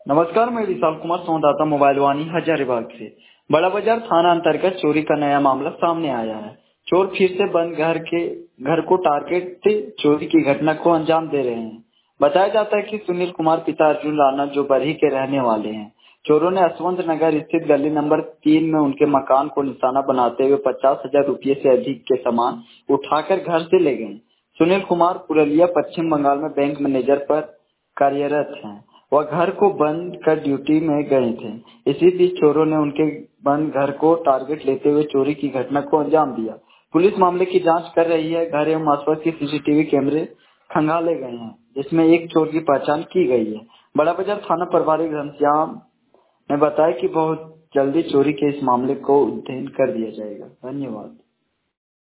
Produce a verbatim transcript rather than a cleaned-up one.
नमस्कार, मैं विशाल कुमार, संवाददाता मोबाइल वाणी हजारीबाग से। बड़ा बाजार थाना अंतर्गत चोरी का नया मामला सामने आया है। चोर फिर से बंद घर के घर को टारगेट चोरी की घटना को अंजाम दे रहे हैं। बताया जाता है कि सुनील कुमार पिता अर्जुन राणा जो बरही के रहने वाले हैं, चोरों ने यशवंत नगर स्थित गली नंबर तीन में उनके मकान को निशाना बनाते हुए पचास हजार रूपये से अधिक के सामान उठाकर घर से ले गए। सुनील कुमार पुरुलिया पश्चिम बंगाल में बैंक मैनेजर पर कार्यरत हैं। वह घर को बंद कर ड्यूटी में गए थे। इसी बीच चोरों ने उनके बंद घर को टारगेट लेते हुए चोरी की घटना को अंजाम दिया। पुलिस मामले की जांच कर रही है। घर एवं आसपास के सीसीटीवी कैमरे खंगाले गए हैं, जिसमें एक चोर की पहचान की गई है। बड़ा बाजार थाना प्रभारी घनश्याम ने बताया कि बहुत जल्दी चोरी के इस मामले को उद्भेद कर दिया जाएगा। धन्यवाद।